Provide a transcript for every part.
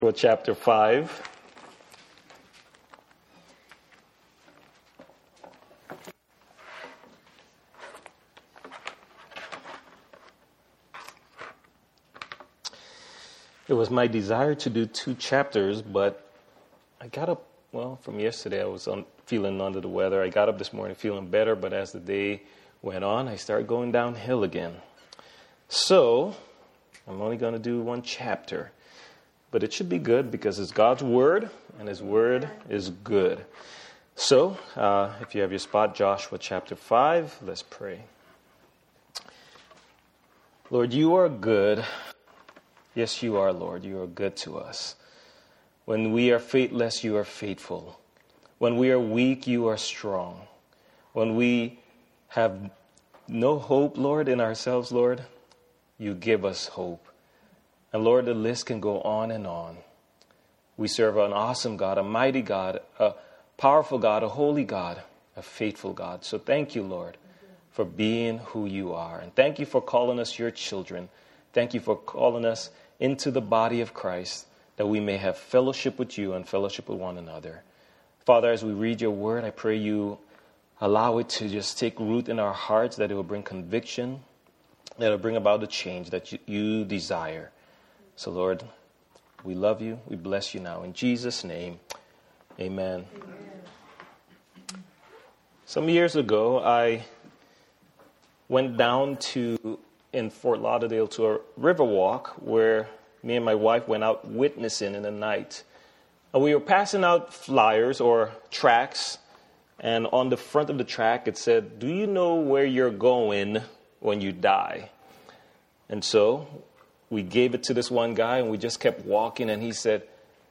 Chapter 5. It was my desire to do 2 chapters, but I got up, from yesterday I was feeling under the weather. I got up this morning feeling better, but as the day went on, I started going downhill again. So, I'm only going to do 1 chapter. But it should be good because it's God's Word, and His Word is good. So, if you have your spot, Joshua chapter 5, let's pray. Lord, you are good. Yes, you are, Lord. You are good to us. When we are faithless, you are faithful. When we are weak, you are strong. When we have no hope, Lord, in ourselves, Lord, you give us hope. And Lord, the list can go on and on. We serve an awesome God, a mighty God, a powerful God, a holy God, a faithful God. So thank you, Lord, for being who you are. And thank you for calling us your children. Thank you for calling us into the body of Christ, that we may have fellowship with you and fellowship with one another. Father, as we read your word, I pray you allow it to just take root in our hearts, that it will bring conviction, that it will bring about the change that you desire. So, Lord, we love you. We bless you now. In Jesus' name, amen. Some years ago, I went down in Fort Lauderdale to a river walk where me and my wife went out witnessing in the night. And we were passing out flyers or tracts, and on the front of the tract it said, "Do you know where you're going when you die?" And so we gave it to this one guy, and we just kept walking, and he said,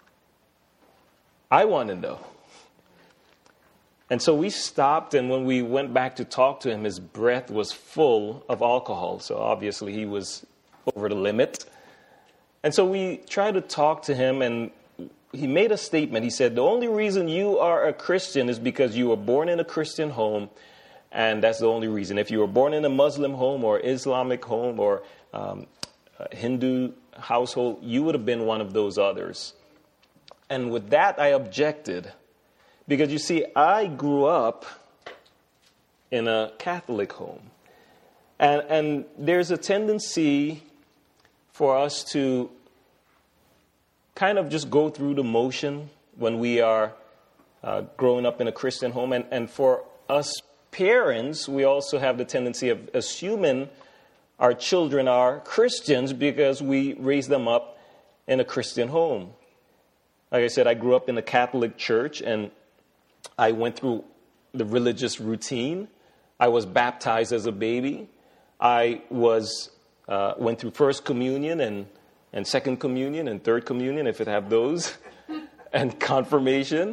"I want to know." And so we stopped, and when we went back to talk to him, his breath was full of alcohol. So obviously he was over the limit. And so we tried to talk to him, and he made a statement. He said, "The only reason you are a Christian is because you were born in a Christian home, and that's the only reason. If you were born in a Muslim home or Islamic home or Hindu household, you would have been one of those others." And with that, I objected. Because you see, I grew up in a Catholic home. And there's a tendency for us to kind of just go through the motion when we are growing up in a Christian home. And for us parents, we also have the tendency of assuming our children are Christians because we raise them up in a Christian home. Like I said, I grew up in a Catholic church, and I went through the religious routine. I was baptized as a baby. I went through First Communion and Second Communion and Third Communion, if it have those, and confirmation.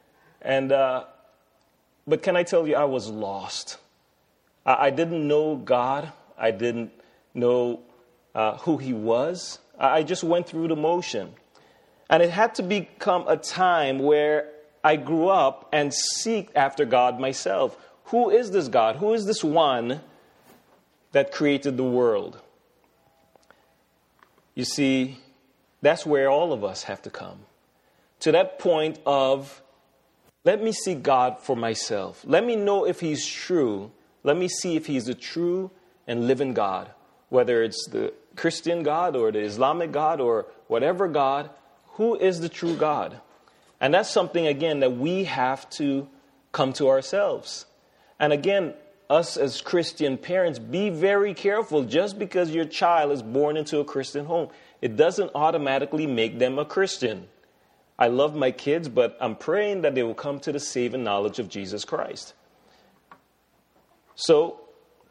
But can I tell you, I was lost. I didn't know God. I didn't know who he was. I just went through the motion. And it had to become a time where I grew up and seeked after God myself. Who is this God? Who is this one that created the world? You see, that's where all of us have to come. To that point of, let me see God for myself. Let me know if he's true. Let me see if he's a true and living God. Whether it's the Christian God or the Islamic God or whatever God, who is the true God? And that's something, again, that we have to come to ourselves. And again, us as Christian parents, be very careful. Just because your child is born into a Christian home, it doesn't automatically make them a Christian. I love my kids, but I'm praying that they will come to the saving knowledge of Jesus Christ. So,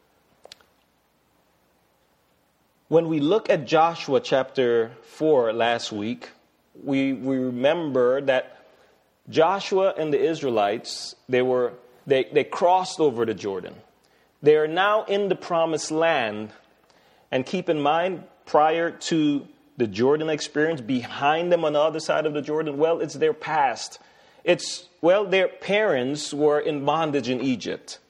when we look at Joshua chapter 4 last week, we remember that Joshua and the Israelites, they crossed over the Jordan. They are now in the promised land. And keep in mind, prior to the Jordan experience, behind them on the other side of the Jordan, it's their past. Their parents were in bondage in Egypt.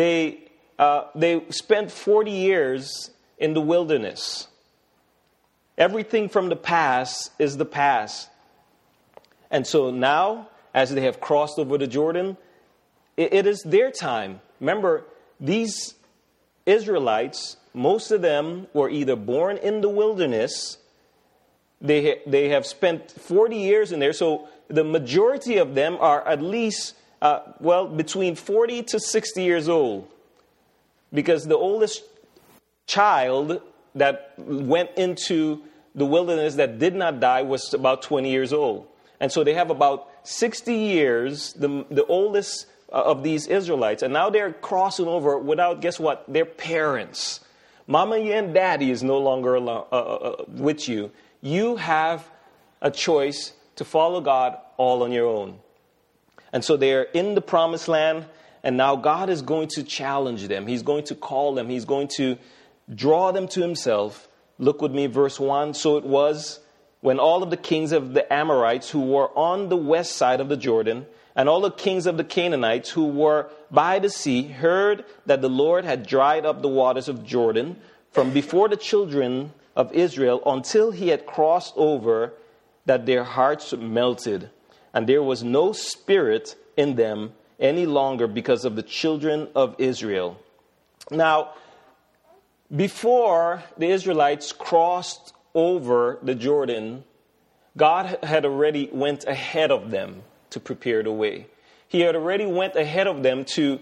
They spent 40 years in the wilderness. Everything from the past is the past. And so now, as they have crossed over the Jordan, it is their time. Remember, these Israelites, most of them were either born in the wilderness. They have spent 40 years in there. So the majority of them are at least, between 40 to 60 years old. Because the oldest child that went into the wilderness that did not die was about 20 years old. And so they have about 60 years, the oldest of these Israelites. And now they're crossing over without, guess what, their parents. Mama and daddy is no longer with you. You have a choice to follow God all on your own. And so they're in the promised land. And now God is going to challenge them. He's going to call them. He's going to draw them to himself. Look with me, verse 1. So it was when all of the kings of the Amorites who were on the west side of the Jordan, and all the kings of the Canaanites who were by the sea, heard that the Lord had dried up the waters of Jordan from before the children of Israel until he had crossed over, that their hearts melted, and there was no spirit in them any longer because of the children of Israel. Now, before the Israelites crossed over the Jordan, God had already went ahead of them to prepare the way. He had already went ahead of them to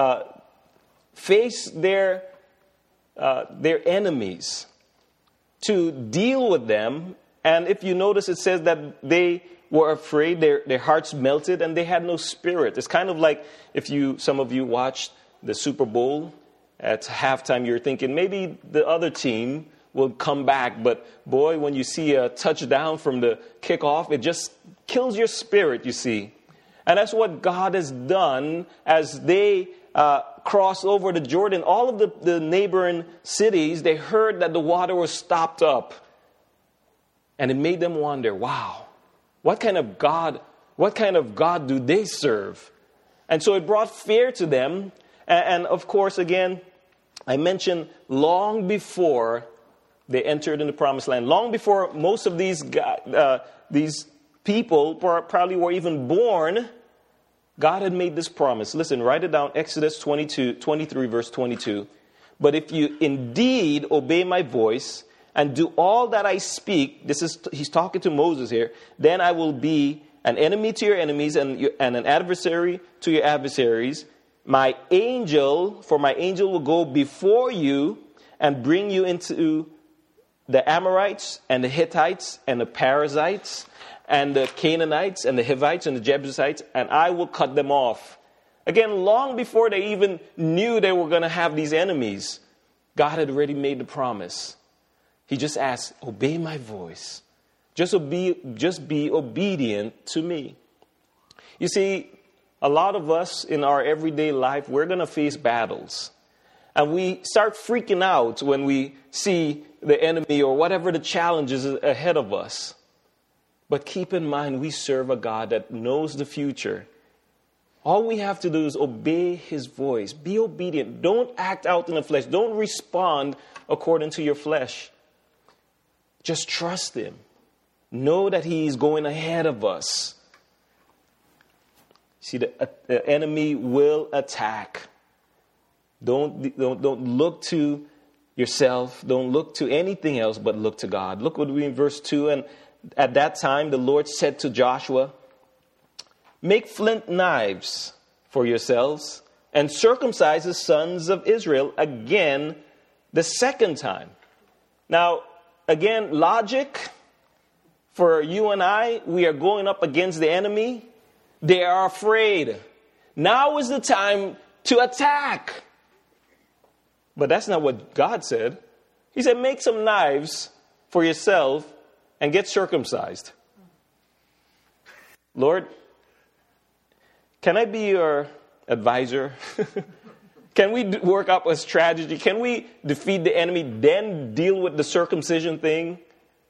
face their enemies, to deal with them. And if you notice, it says that they were afraid, their hearts melted, and they had no spirit. It's kind of like if some of you watched the Super Bowl. At halftime, you're thinking maybe the other team will come back. But boy, when you see a touchdown from the kickoff, it just kills your spirit, you see. And that's what God has done as they cross over the Jordan. All of the neighboring cities, they heard that the water was stopped up. And it made them wonder, wow, what kind of God do they serve? And so it brought fear to them. And of course, again, I mentioned long before they entered in the promised land, long before most of these people probably were even born, God had made this promise. Listen, write it down, Exodus 23, verse 22. But if you indeed obey my voice and do all that I speak, he's talking to Moses here, then I will be an enemy to your enemies and an adversary to your adversaries. My angel will go before you and bring you into the Amorites and the Hittites and the Perizzites and the Canaanites and the Hivites and the Jebusites, and I will cut them off. Again, long before they even knew they were going to have these enemies, God had already made the promise. He just asked, obey my voice. Just be obedient to me. You see, a lot of us in our everyday life, we're going to face battles. And we start freaking out when we see the enemy or whatever the challenge is ahead of us. But keep in mind, we serve a God that knows the future. All we have to do is obey his voice. Be obedient. Don't act out in the flesh. Don't respond according to your flesh. Just trust him. Know that he's going ahead of us. See, the enemy will attack. Don't look to yourself. Don't look to anything else, but look to God. Look what we in verse 2. And at that time, the Lord said to Joshua, make flint knives for yourselves and circumcise the sons of Israel again the second time. Now, again, logic for you and I, we are going up against the enemy. They are afraid. Now is the time to attack. But that's not what God said. He said, make some knives for yourself and get circumcised. Lord, can I be your advisor? Can we work up a strategy? Can we defeat the enemy, then deal with the circumcision thing?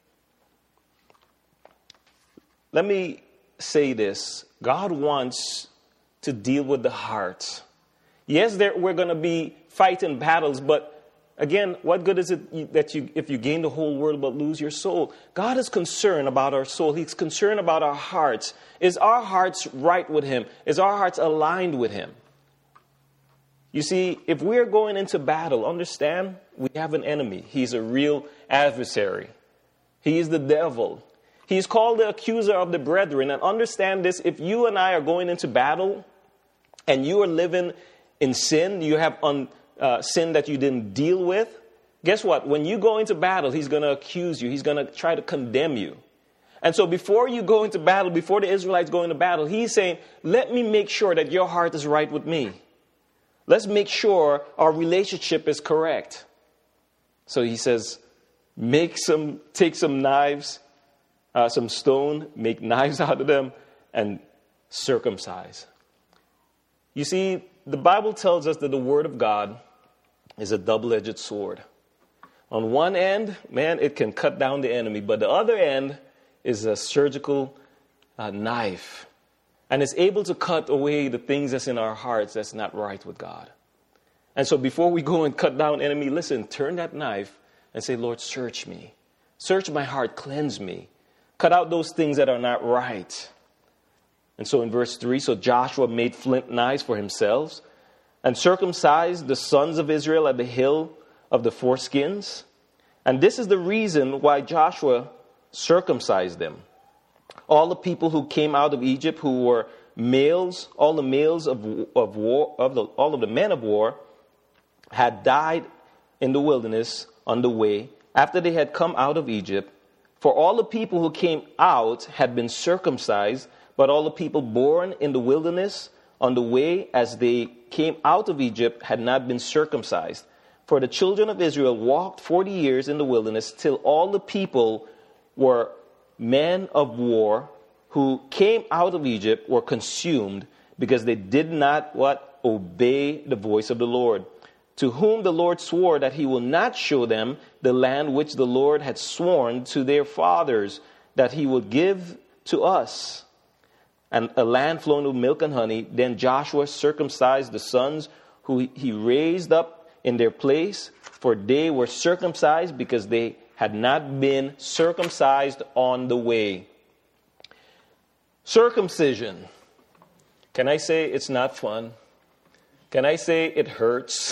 Let me say this. God wants to deal with the heart. Yes, we're going to be fighting battles, but Again, what good is it that if you gain the whole world but lose your soul? God is concerned about our soul. He's concerned about our hearts. Is our hearts right with him? Is our hearts aligned with him? You see, if we're going into battle, understand we have an enemy. He's a real adversary. He is the devil. He's called the accuser of the brethren. And understand this, if you and I are going into battle and you are living in sin, you have sin that you didn't deal with, guess what? When you go into battle, he's going to accuse you. He's going to try to condemn you. And so before you go into battle, before the Israelites go into battle, he's saying, let me make sure that your heart is right with me. Let's make sure our relationship is correct. So he says, take some knives, some stone, make knives out of them, and circumcise. You see, the Bible tells us that the Word of God is a double-edged sword. On one end, man, it can cut down the enemy, but the other end is a surgical knife. And it's able to cut away the things that's in our hearts that's not right with God. And so before we go and cut down enemy, listen, turn that knife and say, Lord, search me. Search my heart, cleanse me. Cut out those things that are not right. And so in verse 3, so Joshua made flint knives for himself and circumcised the sons of Israel at the hill of the foreskins. And this is the reason why Joshua circumcised them. All the people who came out of Egypt who were males, all the males of war, all of the men of war had died in the wilderness on the way after they had come out of Egypt. For all the people who came out had been circumcised, but all the people born in the wilderness on the way as they came out of Egypt had not been circumcised. For the children of Israel walked 40 years in the wilderness till all the people were men of war who came out of Egypt were consumed because they did not obey the voice of the Lord, to whom the Lord swore that he will not show them the land which the Lord had sworn to their fathers that he would give to us, and a land flowing with milk and honey. Then Joshua circumcised the sons who he raised up in their place, for they were circumcised because they had not been circumcised on the way. Circumcision. Can I say it's not fun? Can I say it hurts?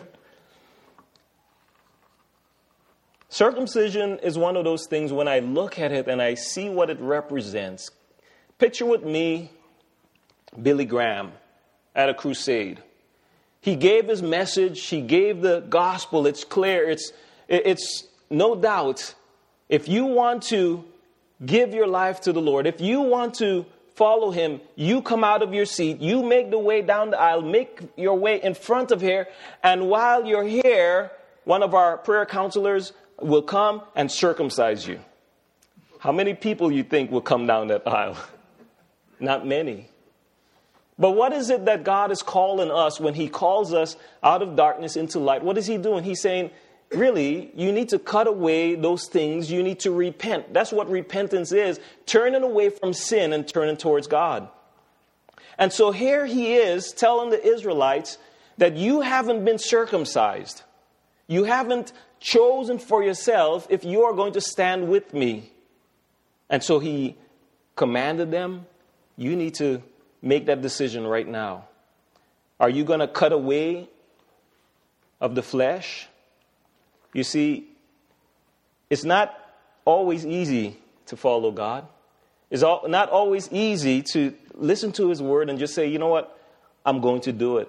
Circumcision is one of those things when I look at it and I see what it represents. Picture with me Billy Graham at a crusade. He gave his message. He gave the gospel. It's clear. It's no doubt. If you want to give your life to the Lord, if you want to follow him, you come out of your seat, you make the way down the aisle, make your way in front of here, and while you're here, one of our prayer counselors will come and circumcise you. How many people you think will come down that aisle? Not many. But what is it that God is calling us when he calls us out of darkness into light? What is he doing? He's saying, really, you need to cut away those things. You need to repent. That's what repentance is. Turning away from sin and turning towards God. And so here he is telling the Israelites that you haven't been circumcised. You haven't chosen for yourself if you are going to stand with me. And so he commanded them, you need to make that decision right now. Are you going to cut away of the flesh? You see, it's not always easy to follow God. It's not always easy to listen to his word and just say, you know what, I'm going to do it.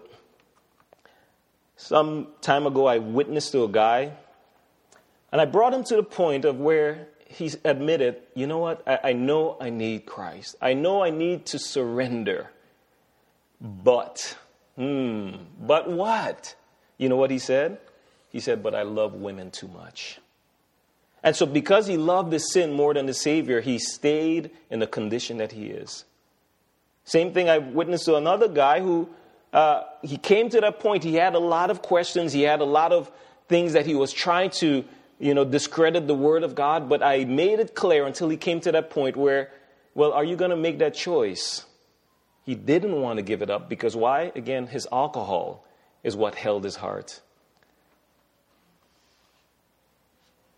Some time ago, I witnessed to a guy, and I brought him to the point of where he admitted, you know what, I know I need Christ. I know I need to surrender. But what? You know what he said? He said, but I love women too much. And so because he loved the sin more than the Savior, he stayed in the condition that he is. Same thing I witnessed to another guy who, he came to that point. He had a lot of questions. He had a lot of things that he was trying to, discredit the word of God. But I made it clear until he came to that point where, well, are you going to make that choice? He didn't want to give it up because why? Again, his alcohol is what held his heart.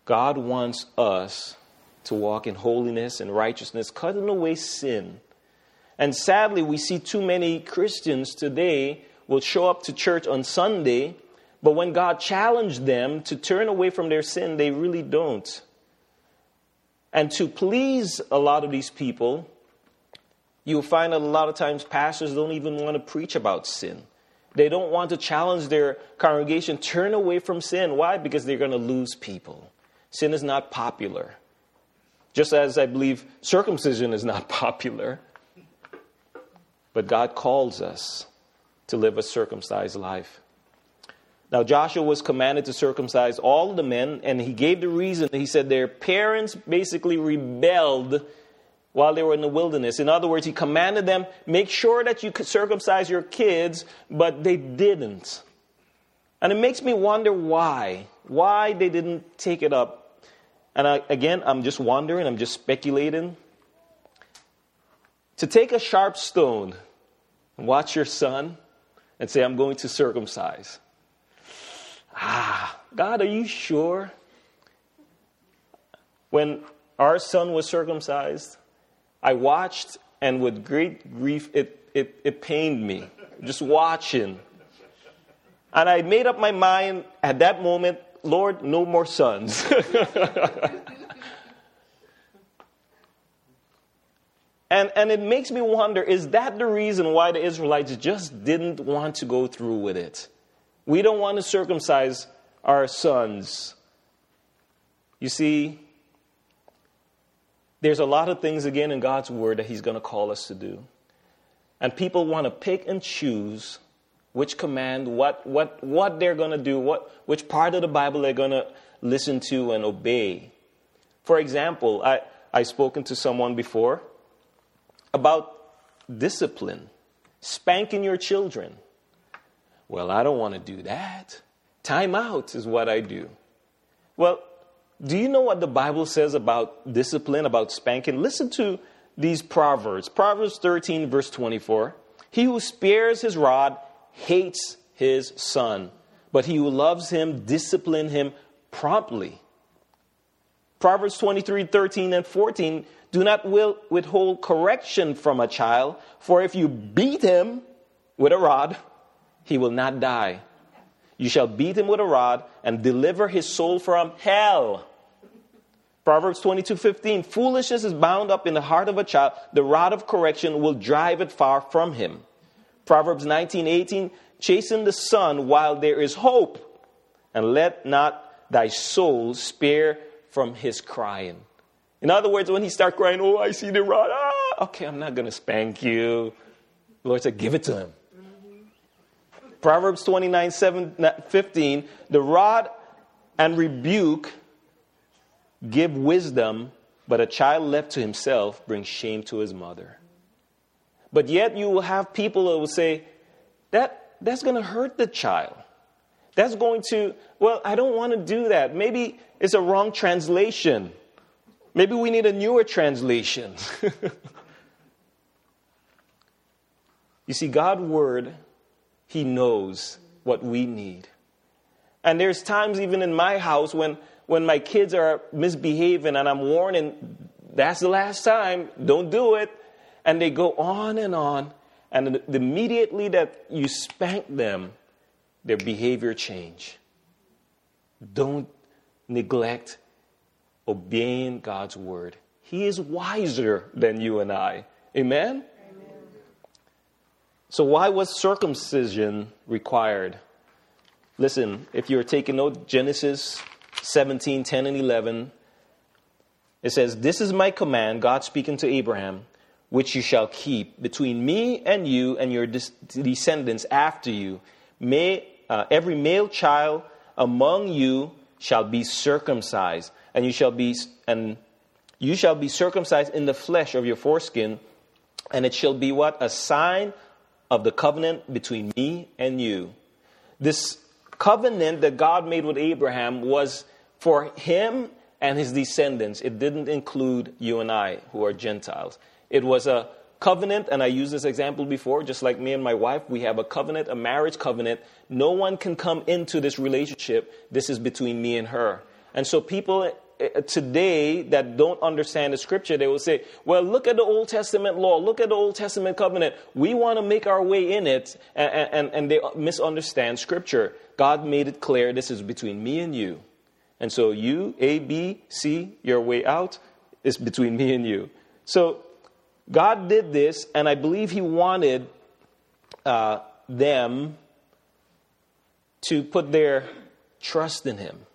God wants us to walk in holiness and righteousness, cutting away sin. And sadly, we see too many Christians today will show up to church on Sunday, but when God challenged them to turn away from their sin, they really don't. And to please a lot of these people, you'll find that a lot of times pastors don't even want to preach about sin. They don't want to challenge their congregation, turn away from sin. Why? Because they're going to lose people. Sin is not popular. Just as I believe circumcision is not popular. But God calls us to live a circumcised life. Now, Joshua was commanded to circumcise all of the men, and he gave the reason. He said their parents basically rebelled while they were in the wilderness. In other words, he commanded them, make sure that you could circumcise your kids, but they didn't. And it makes me wonder why they didn't take it up. And I'm just wondering, I'm just speculating. To take a sharp stone and watch your son and say, I'm going to circumcise. God, are you sure? When our son was circumcised, I watched, and with great grief, it pained me, just watching. And I made up my mind at that moment, Lord, no more sons. And it makes me wonder, is that the reason why the Israelites just didn't want to go through with it? We don't want to circumcise our sons. You see, there's a lot of things, again, in God's word that he's going to call us to do. And people want to pick and choose which command, what they're going to do, which part of the Bible they're going to listen to and obey. For example, I've spoken to someone before about discipline, spanking your children. Well, I don't want to do that. Time out is what I do. Well, do you know what the Bible says about discipline, about spanking? Listen to these Proverbs. Proverbs 13, verse 24. He who spares his rod hates his son, but he who loves him discipline him promptly. Proverbs 23, 13 and 14. Do not withhold correction from a child, for if you beat him with a rod, he will not die. You shall beat him with a rod and deliver his soul from hell. Proverbs 22:15. Foolishness is bound up in the heart of a child. The rod of correction will drive it far from him. Proverbs 19:18. Chasten the son while there is hope, and let not thy soul spare from his crying. In other words, when he starts crying, oh, I see the rod. Okay, I'm not going to spank you. The Lord said, give it to him. Proverbs 29:15. The rod and rebuke give wisdom, but a child left to himself brings shame to his mother. But yet you will have people that will say, that's going to hurt the child. That's going to, well, I don't want to do that. Maybe it's a wrong translation. Maybe we need a newer translation. You see, God's word, he knows what we need. And there's times even in my house when my kids are misbehaving and I'm warning, that's the last time, don't do it. And they go on. And immediately that you spank them, their behavior change. Don't neglect obeying God's word. He is wiser than you and I. Amen? Amen. So why was circumcision required? Listen, if you're taking note, Genesis 17, 10 and 11, it says, this is my command, God speaking to Abraham, which you shall keep between me and you and your descendants after you. Every male child among you shall be circumcised, and you shall be circumcised in the flesh of your foreskin, and it shall be what? A sign of the covenant between me and you. This covenant that God made with Abraham was for him and his descendants. It didn't include you and I, who are Gentiles. It was a covenant, and I used this example before, just like me and my wife, we have a covenant, a marriage covenant. No one can come into this relationship. This is between me and her. And so people today that don't understand the scripture, they will say, well, look at the Old Testament law, look at the Old Testament covenant. We want to make our way in it, and they misunderstand scripture. God made it clear this is between me and you. And so you, A, B, C, your way out is between me and you. So God did this, and I believe he wanted them to put their trust in him.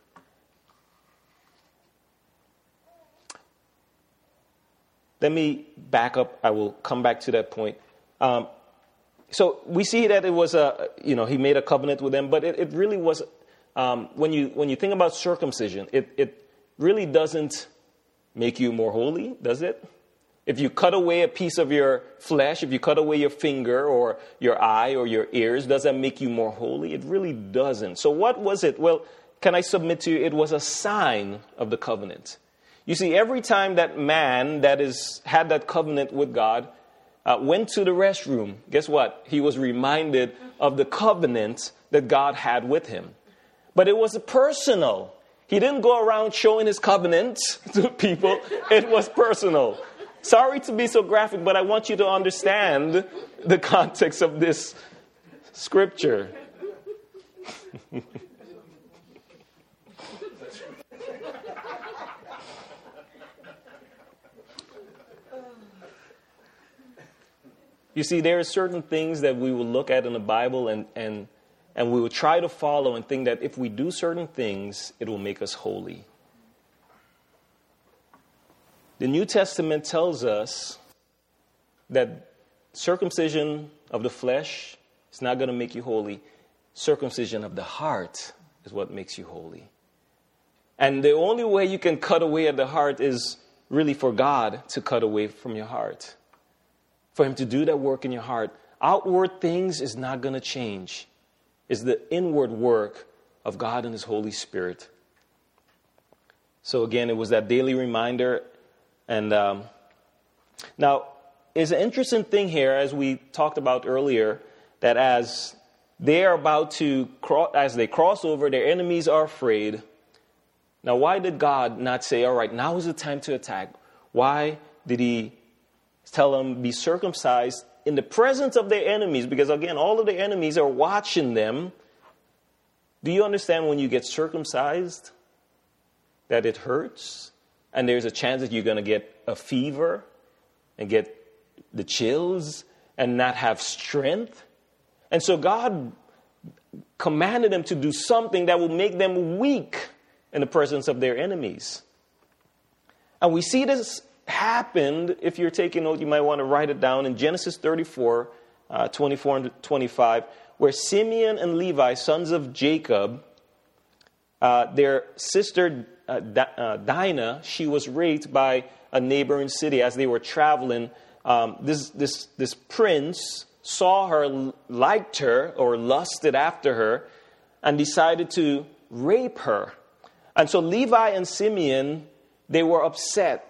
Let me back up. I will come back to that point. So we see that it was he made a covenant with them, but it really was, when you think about circumcision, it really doesn't make you more holy, does it? If you cut away a piece of your flesh, if you cut away your finger or your eye or your ears, does that make you more holy? It really doesn't. So what was it? Well, can I submit to you? It was a sign of the covenant. You see, every time that man had that covenant with God went to the restroom, guess what? He was reminded of the covenant that God had with him. But it was personal. He didn't go around showing his covenant to people. It was personal. Sorry to be so graphic, but I want you to understand the context of this scripture. You see, there are certain things that we will look at in the Bible and we will try to follow and think that if we do certain things, it will make us holy. The New Testament tells us that circumcision of the flesh is not going to make you holy. Circumcision of the heart is what makes you holy. And the only way you can cut away at the heart is really for God to cut away from your heart. For him to do that work in your heart. Outward things is not going to change. It's the inward work of God and his Holy Spirit. So again, it was that daily reminder. And now, it's an interesting thing here, as we talked about earlier, that as they are about to as they cross over, their enemies are afraid. Now, why did God not say, all right, now is the time to attack? Why did he tell them, be circumcised in the presence of their enemies? Because again, all of their enemies are watching them. Do you understand when you get circumcised that it hurts? And there's a chance that you're going to get a fever and get the chills and not have strength. And so God commanded them to do something that will make them weak in the presence of their enemies. And we see this happened. If you're taking note, you might want to write it down in Genesis 34, 24 and 25, where Simeon and Levi, sons of Jacob, their sister Dinah, she was raped by a neighboring city as they were traveling. This prince saw her, liked her, or lusted after her, and decided to rape her. And so Levi and Simeon, they were upset.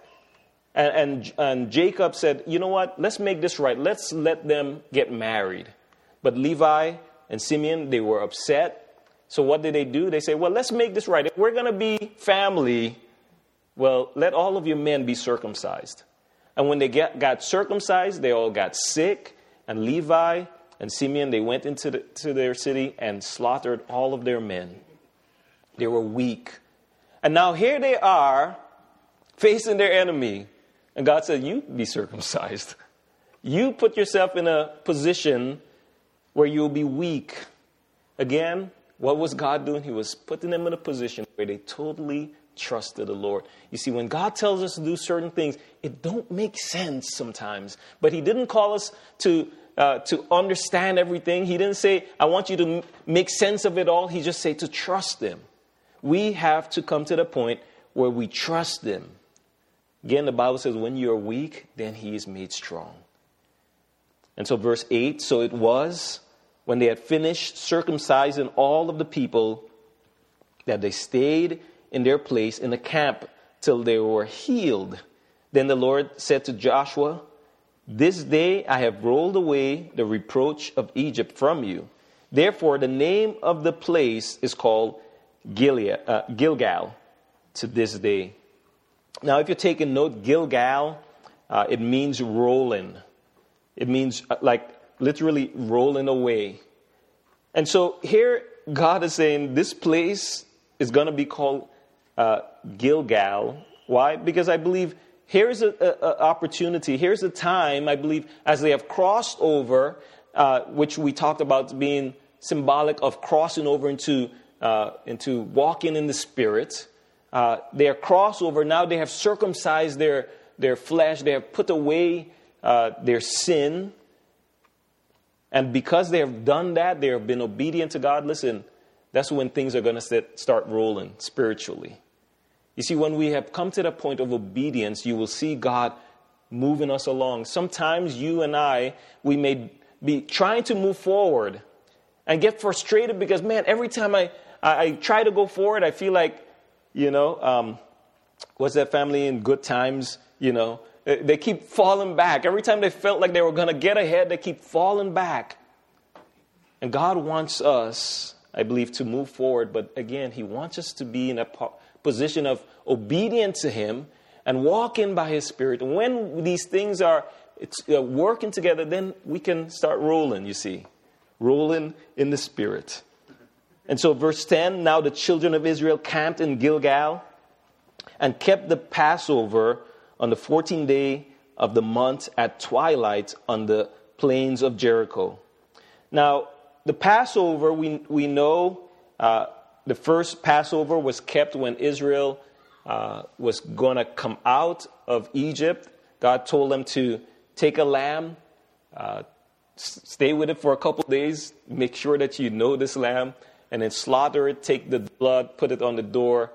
And Jacob said, you know what, let's make this right. Let's let them get married. But Levi and Simeon, they were upset. So what did they do? They say, well, let's make this right. If we're going to be family, well, let all of your men be circumcised. And when they got circumcised, they all got sick. And Levi and Simeon, they went into their city and slaughtered all of their men. They were weak. And now here they are facing their enemy. And God said, you be circumcised. You put yourself in a position where you'll be weak. Again, what was God doing? He was putting them in a position where they totally trusted the Lord. You see, when God tells us to do certain things, it don't make sense sometimes. But he didn't call us to understand everything. He didn't say, I want you to make sense of it all. He just said to trust him. We have to come to the point where we trust him. Again, the Bible says, when you're weak, then he is made strong. And so verse 8, so it was when they had finished circumcising all of the people that they stayed in their place in the camp till they were healed. Then the Lord said to Joshua, this day I have rolled away the reproach of Egypt from you. Therefore, the name of the place is called Gilgal to this day. Now, if you're taking note, Gilgal, it means rolling. It means like literally rolling away. And so here God is saying this place is going to be called Gilgal. Why? Because I believe here's an opportunity. Here's a time, I believe, as they have crossed over, which we talked about being symbolic of crossing over into walking in the Spirit. They are crossover. Now they have circumcised their flesh. They have put away their sin. And because they have done that, they have been obedient to God. Listen, that's when things are going to start rolling spiritually. You see, when we have come to the point of obedience, you will see God moving us along. Sometimes you and I, we may be trying to move forward and get frustrated because, man, every time I try to go forward, I feel like, what's that family in Good Times? They keep falling back. Every time they felt like they were going to get ahead, they keep falling back. And God wants us, I believe, to move forward. But again, he wants us to be in a position of obedience to him and walking by his Spirit. And when these things are working together, then we can start rolling, you see. Rolling in the Spirit. And so verse 10, now the children of Israel camped in Gilgal and kept the Passover on the 14th day of the month at twilight on the plains of Jericho. Now, the Passover, we know the first Passover was kept when Israel was going to come out of Egypt. God told them to take a lamb, stay with it for a couple of days, make sure that you know this lamb, and then slaughter it, take the blood, put it on the door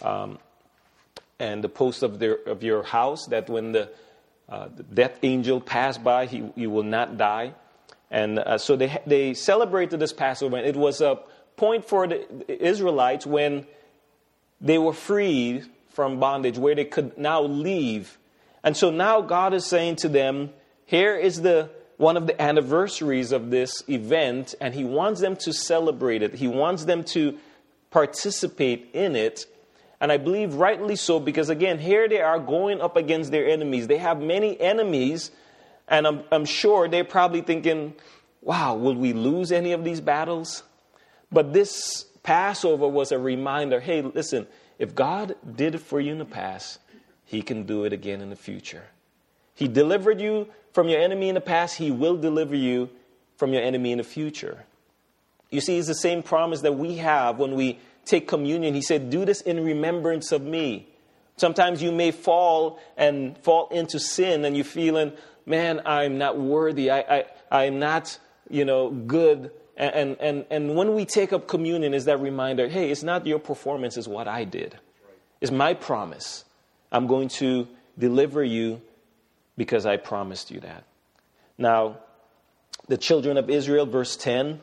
and the post of your house, that when the death angel passed by, you will not die. And so they celebrated this Passover, and it was a point for the Israelites when they were freed from bondage, where they could now leave. And so now God is saying to them, here is one of the anniversaries of this event, and he wants them to celebrate it. He wants them to participate in it. And I believe rightly so, because again, here they are going up against their enemies. They have many enemies, and I'm sure they're probably thinking, wow, will we lose any of these battles? But this Passover was a reminder, hey, listen, if God did it for you in the past, he can do it again in the future. He delivered you from your enemy in the past, he will deliver you from your enemy in the future. You see, it's the same promise that we have when we take communion. He said, do this in remembrance of me. Sometimes you may fall into sin and you're feeling, man, I'm not worthy. I'm not, good. And when we take up communion, is that reminder, hey, it's not your performance, it's what I did. It's my promise. I'm going to deliver you because I promised you that. Now, the children of Israel, verse 10,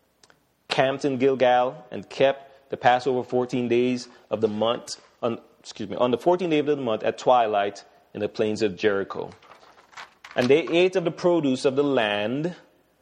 camped in Gilgal and kept the Passover 14 days of the month, on the 14th day of the month at twilight in the plains of Jericho. And they ate of the produce of the land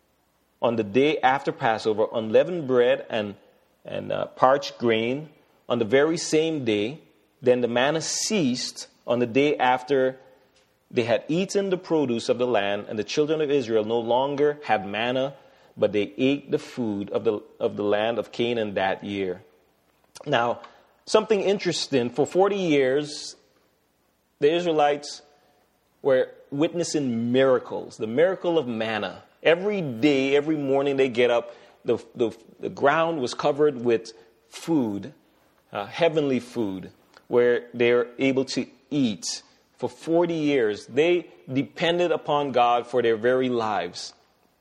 on the day after Passover, unleavened bread and parched grain on the very same day. Then the manna ceased on the day after they had eaten the produce of the land, and the children of Israel no longer had manna, but they ate the food of the land of Canaan that year. Now, something interesting, for 40 years, the Israelites were witnessing miracles, the miracle of manna. Every day, every morning they get up, the ground was covered with food, heavenly food, where they're able to eat. For 40 years, they depended upon God for their very lives.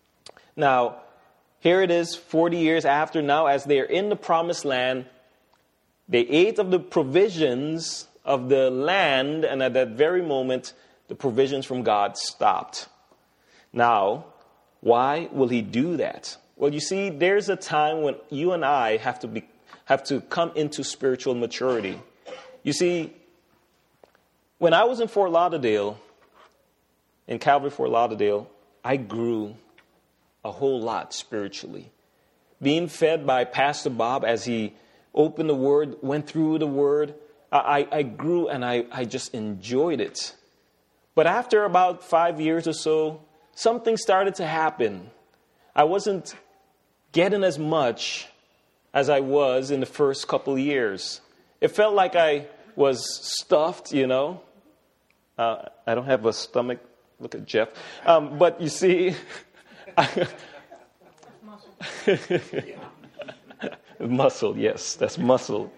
Now, here it is, 40 years after now, as they're in the promised land, they ate of the provisions of the land, and at that very moment, the provisions from God stopped. Now, why will he do that? Well, you see, there's a time when you and I have to come into spiritual maturity. You see, when I was in Fort Lauderdale, in Calvary, Fort Lauderdale, I grew a whole lot spiritually. Being fed by Pastor Bob as he opened the Word, went through the Word, I grew and I just enjoyed it. But after about 5 years or so, something started to happen. I wasn't getting as much as I was in the first couple of years. It felt like I was stuffed, you know. I don't have a stomach. Look at Jeff. But you see, muscle, yes, that's muscle.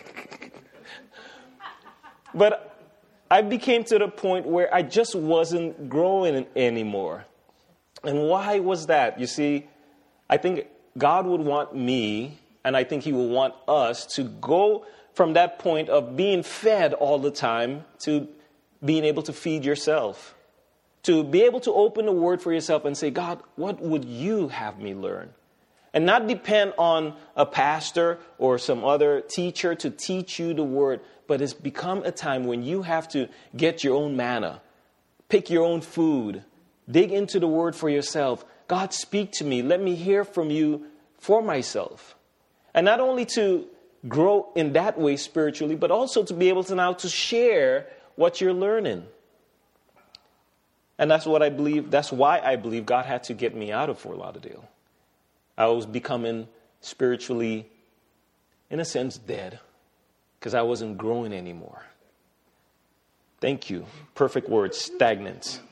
But I became to the point where I just wasn't growing anymore. And why was that? You see, I think God would want me, and I think he will want us to go from that point of being fed all the time to being able to feed yourself. To be able to open the word for yourself and say, God, what would you have me learn? And not depend on a pastor or some other teacher to teach you the word, but it's become a time when you have to get your own manna, pick your own food, dig into the word for yourself. God, speak to me. Let me hear from you for myself. And not only to grow in that way spiritually, but also to be able to now to share what you're learning. And that's what I believe. That's why I believe God had to get me out of Fort Lauderdale. I was becoming spiritually, in a sense, dead because I wasn't growing anymore. Thank you. Perfect word, stagnant.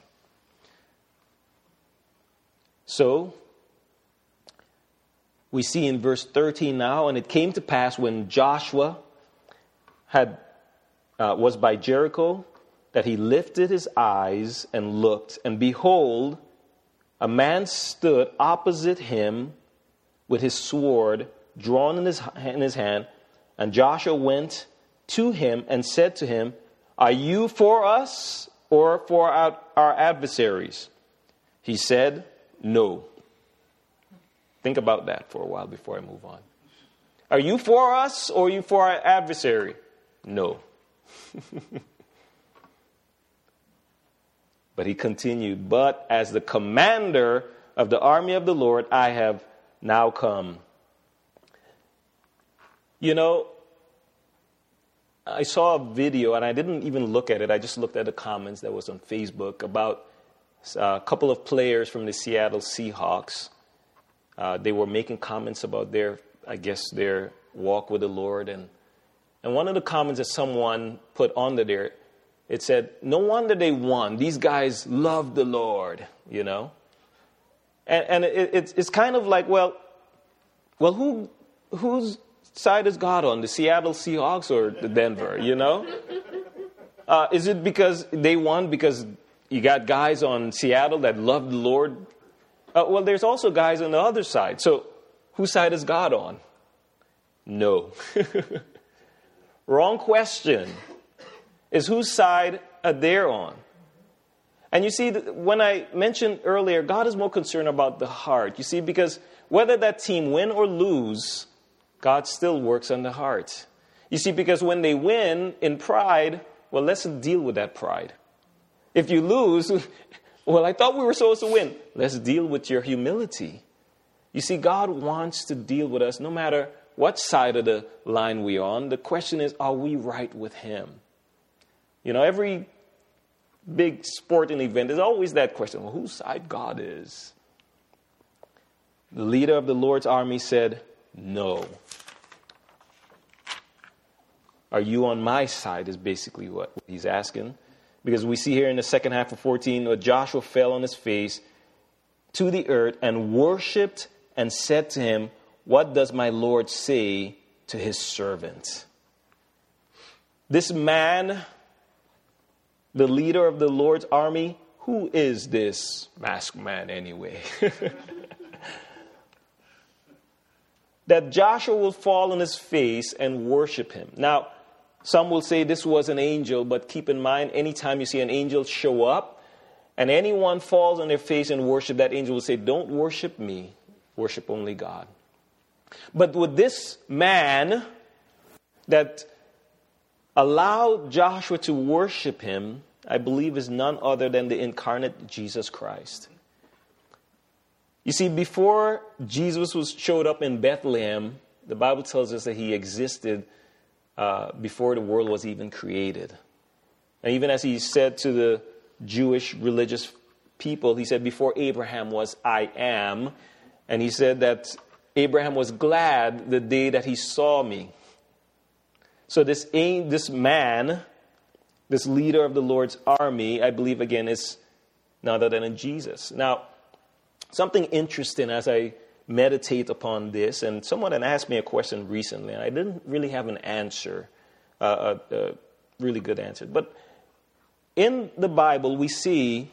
So, we see in verse 13 now, and it came to pass when Joshua was by Jericho, that he lifted his eyes and looked, and behold, a man stood opposite him with his sword drawn in his hand. And Joshua went to him and said to him, are you for us or for our adversaries? He said, no. Think about that for a while before I move on. Are you for us or are you for our adversary? No. But he continued, but as the commander of the army of the Lord, I have now come. You know, I saw a video, and I didn't even look at it. I just looked at the comments that was on Facebook about a couple of players from the Seattle Seahawks. They were making comments about their walk with the Lord. And one of the comments that someone put under there, it said, no wonder they won. These guys love the Lord, you know. And it's kind of like, well, whose side is God on, the Seattle Seahawks or the Denver, you know? Is it because they won because you got guys on Seattle that love the Lord? Well, there's also guys on the other side. So whose side is God on? No. Wrong question. Is whose side are they on? And you see, when I mentioned earlier, God is more concerned about the heart. You see, because whether that team win or lose, God still works on the heart. You see, because when they win in pride, well, let's deal with that pride. If you lose, well, I thought we were supposed to win. Let's deal with your humility. You see, God wants to deal with us no matter what side of the line we're on. The question is, are we right with him? You know, every big sporting event, there's always that question, well, whose side God is? The leader of the Lord's army said, no. Are you on my side is basically what he's asking. Because we see here in the second half of 14, Joshua fell on his face to the earth and worshipped and said to him, what does my Lord say to his servant? This man, the leader of the Lord's army, who is this masked man anyway? That Joshua will fall on his face and worship him. Now, some will say this was an angel, but keep in mind, anytime you see an angel show up and anyone falls on their face and worship, that angel will say, don't worship me, worship only God. But with this man that allowed Joshua to worship him, I believe is none other than the incarnate Jesus Christ. You see, before Jesus showed up in Bethlehem, the Bible tells us that he existed before the world was even created. And even as he said to the Jewish religious people, he said, before Abraham was, I am. And he said that Abraham was glad the day that he saw me. So this man, this leader of the Lord's army, I believe, again, is none other than Jesus. Now, something interesting as I meditate upon this, and someone had asked me a question recently, and I didn't really have an answer, a really good answer. But in the Bible, we see,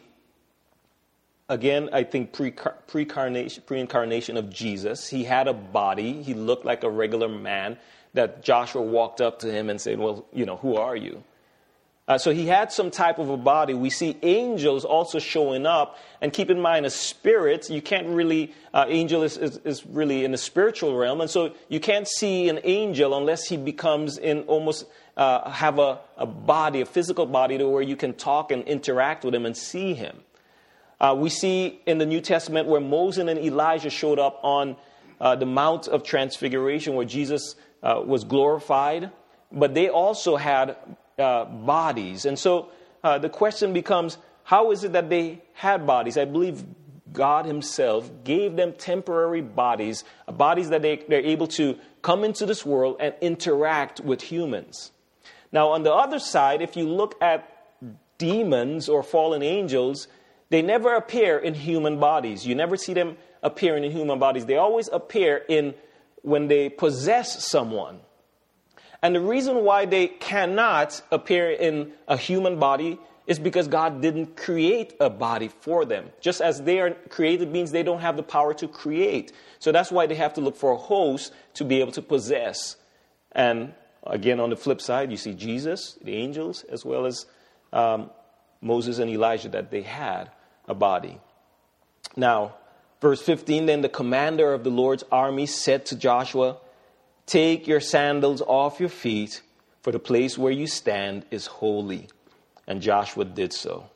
again, I think pre-incarnation of Jesus. He had a body. He looked like a regular man that Joshua walked up to him and said, well, who are you? So he had some type of a body. We see angels also showing up. And keep in mind, a spirit, you can't really, angel is really in the spiritual realm. And so you can't see an angel unless he becomes in almost, have a body, a physical body to where you can talk and interact with him and see him. We see in the New Testament where Moses and Elijah showed up on the Mount of Transfiguration where Jesus was glorified. But they also had bodies. And so the question becomes, how is it that they had bodies? I believe God himself gave them temporary bodies that they're able to come into this world and interact with humans. Now, on the other side, if you look at demons or fallen angels, they never appear in human bodies. You never see them appearing in human bodies. They always appear when they possess someone. And the reason why they cannot appear in a human body is because God didn't create a body for them. Just as they are created beings, they don't have the power to create. So that's why they have to look for a host to be able to possess. And again, on the flip side, you see Jesus, the angels, as well as Moses and Elijah, that they had a body. Now, verse 15, then the commander of the Lord's army said to Joshua, take your sandals off your feet, for the place where you stand is holy. And Joshua did so.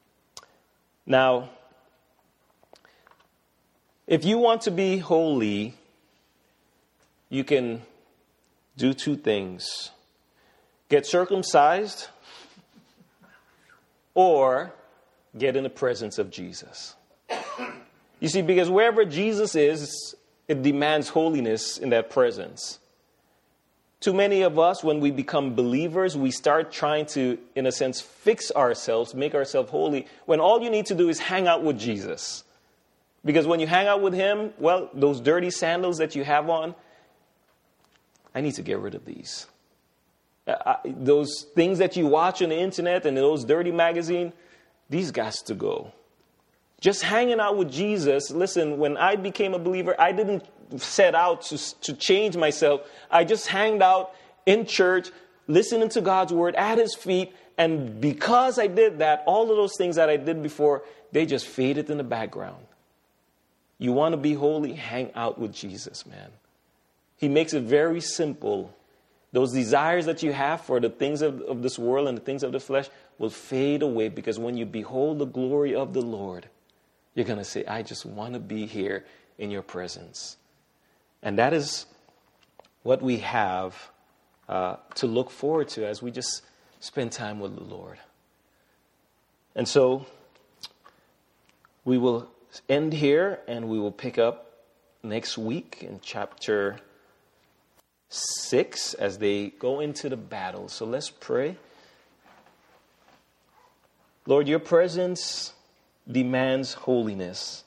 Now, if you want to be holy, you can do two things. Get circumcised or get in the presence of Jesus. You see, because wherever Jesus is, it demands holiness in that presence. Too many of us, when we become believers, we start trying to, in a sense, fix ourselves, make ourselves holy, when all you need to do is hang out with Jesus. Because when you hang out with him, well, those dirty sandals that you have on, I need to get rid of these. Those things that you watch on the internet and those dirty magazines, these got to go. Just hanging out with Jesus. Listen, when I became a believer, I didn't set out to change myself. I just hanged out in church, listening to God's word at his feet. And because I did that, all of those things that I did before, they just faded in the background. You want to be holy? Hang out with Jesus, man. He makes it very simple. Those desires that you have for the things of this world and the things of the flesh will fade away, because when you behold the glory of the Lord, you're going to say, I just want to be here in your presence. And that is what we have to look forward to as we just spend time with the Lord. And so we will end here, and we will pick up next week in chapter 6 as they go into the battle. So let's pray. Lord, your presence demands holiness.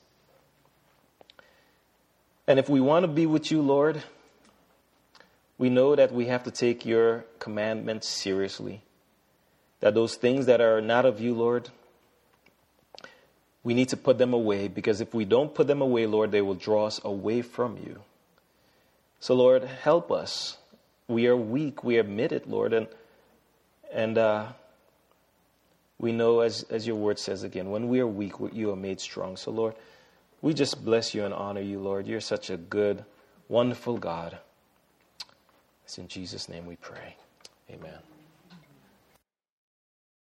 And if we want to be with you, Lord, we know that we have to take your commandments seriously. That those things that are not of you, Lord, we need to put them away, because if we don't put them away, Lord, they will draw us away from you. So, Lord, help us. We are weak. We admit it, Lord. And we know, as your word says again, when we are weak, you are made strong. So, Lord, we just bless you and honor you, Lord. You're such a good, wonderful God. It's in Jesus' name we pray. Amen.